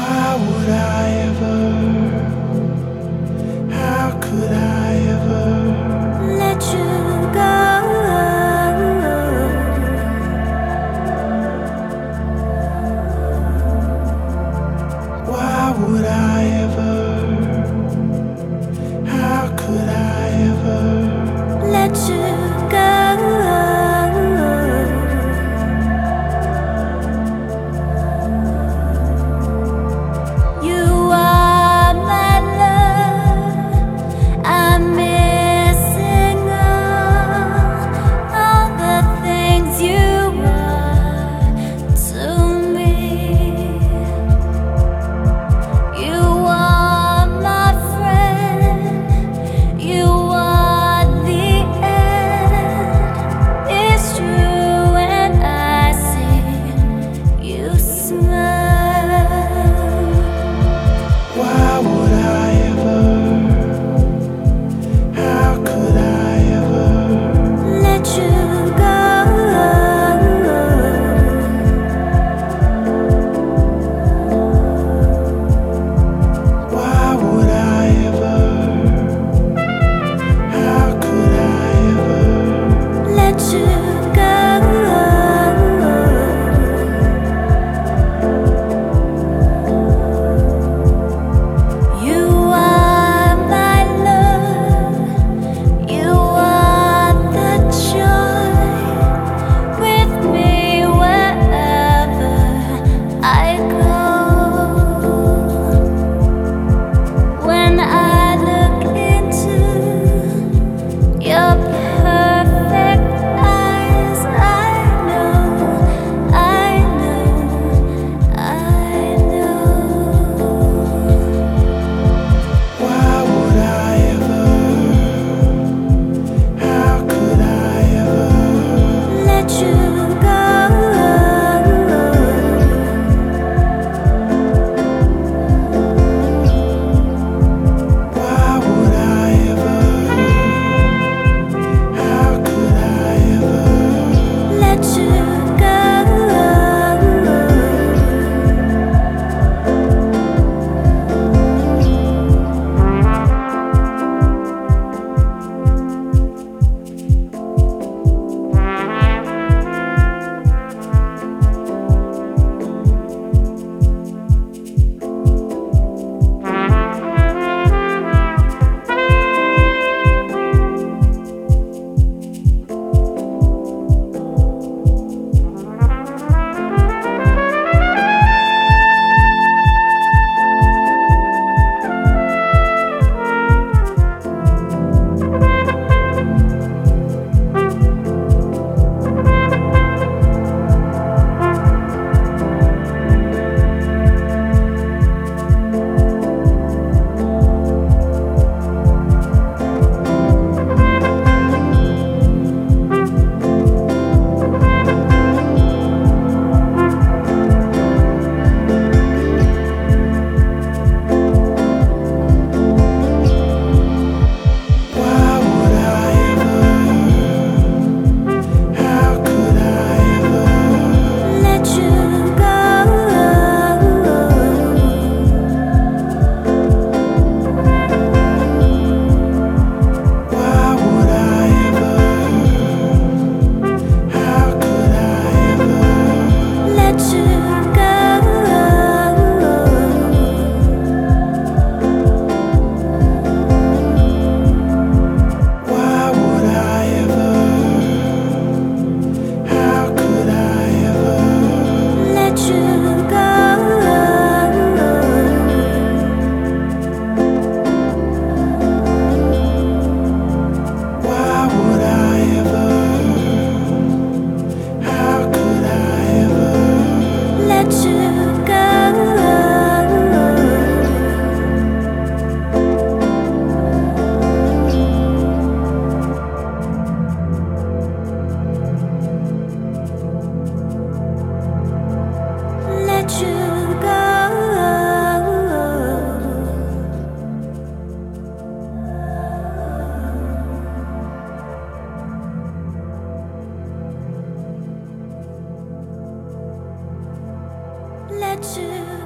Why would I ever? How could I ever let you go? Why would I ever? How could I ever let you go? You are my love. I'm missing all the things you are to me. You are my friend. You are the end. It's true when I see you smile. Why would I ever? How could I ever Let you go. Why would I ever? How could I ever Let you go. You are my love. You are the joy with me wherever I go. When I look into your perfect eyes, I know, I know, I know. Why would I ever? How could I ever Let you go. Why would I ever? How could I ever Let you go. Why would I ever? How could I ever Let you go. Why would I ever? How could I ever Let you go. Why would I ever? How could I ever Let you go. Why would I ever? How could I ever Let you go. Let you go. Let you